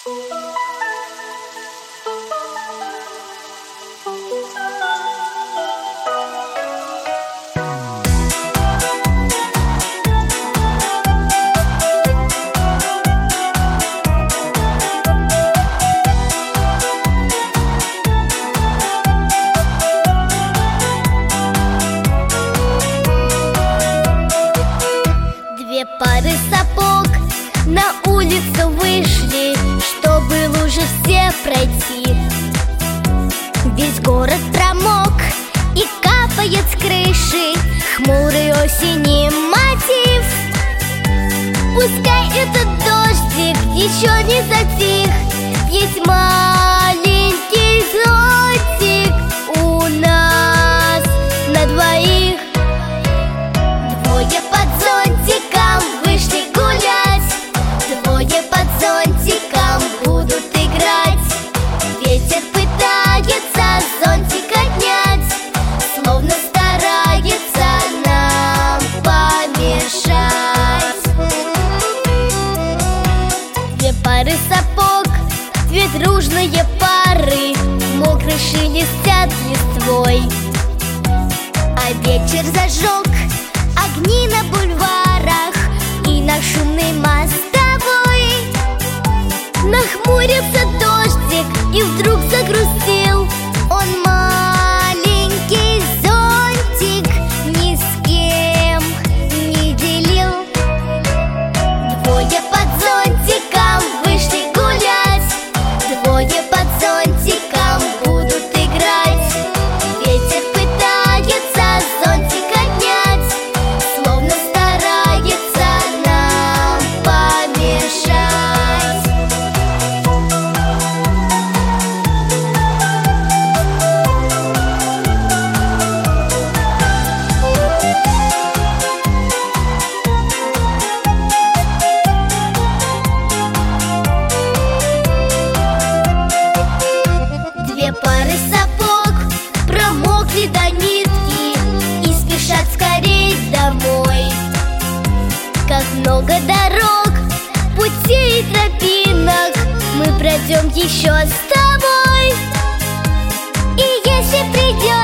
Две пары сапог на улицу вышли, чтобы лужи все пройти. Весь город промок и капает с крыши хмурый осенний мотив. Пускай этот дождик еще не затих, есть маленький зонтик у нас на двоих. Двое под зонтиком вышли гулять, двое под зонтиком будут играть. Ветер пытается зонтик отнять, словно старается нам помешать. Две пары сапог, две дружные пары, мокрые шелестят листвой. А вечер зажег огни на бульварах и на шумной мостовой. Нахмурился дождик и вдруг загрустил. Он маленький зонтик ни с кем не делил. Двое под зонтиком вышли гулять, двое под зонтиком будут играть. Ветер пытается зонтик отнять, словно старается нам помешать. Две пары сапог промокли до нитки и спешат скорей домой. Как много дорог, путей и тропинок мы пройдем еще с тобой. И если придет